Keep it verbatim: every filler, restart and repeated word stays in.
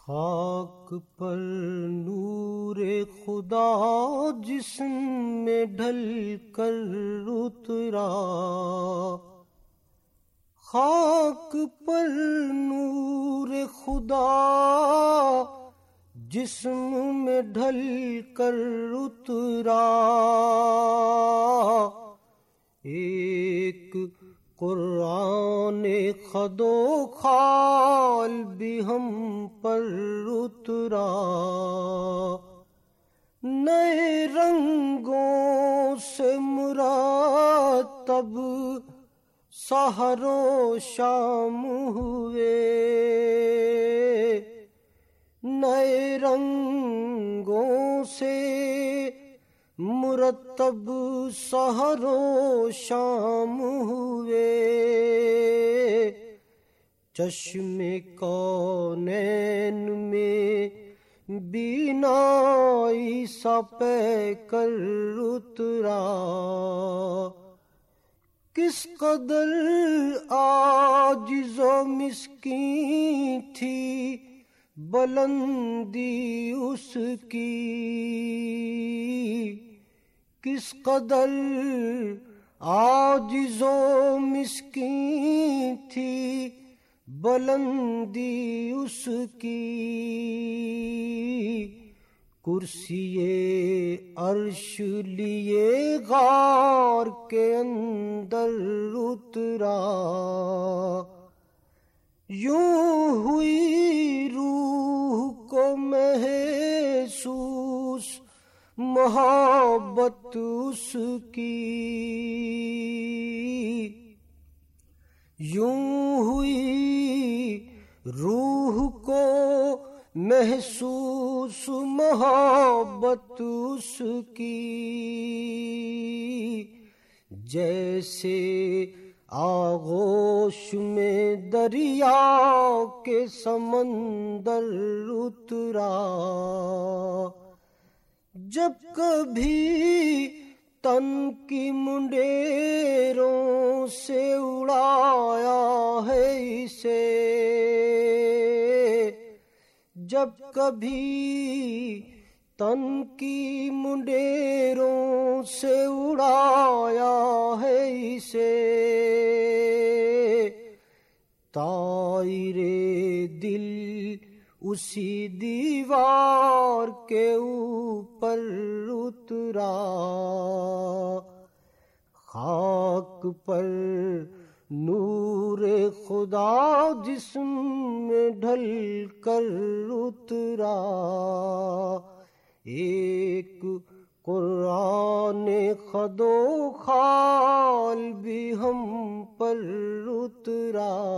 خاک پر نور خدا جسم میں ڈھل کر اترا، خاک پر نور خدا جسم میں ڈھل کر اترا، ایک قرآن خد و خال بھی ہم پر اترا، نئے رنگوں سے مرتب سحر و شام ہوئے، نئے رنگوں سے مرتب سحر و شام ہوئے، چشم کونین میں بینائی سا پے کر اترا، کس قدر عاجز و مسکین تھی بلندی اس کی، کس قدر عاجز و مسکین تھی بلندی اس کی، کرسی عرش لیے غار کے اندر اترا، یوں ہوئی روح کو محسوس محبت اس کی، یوں ہوئی روح کو محسوس محبت اس کی، جیسے آغوش میں دریا کے سمندر اترا، جب کبھی تن کی منڈیروں سے اڑایا ہے اسے، جب کبھی تن کی منڈیروں سے اڑایا ہے اسے، طائر دل اسی دیوار کے اوپر اترا، خاک پر نور خدا جسم میں ڈھل کر اترا، ایک قرآن خد و خال بھی ہم پر اترا۔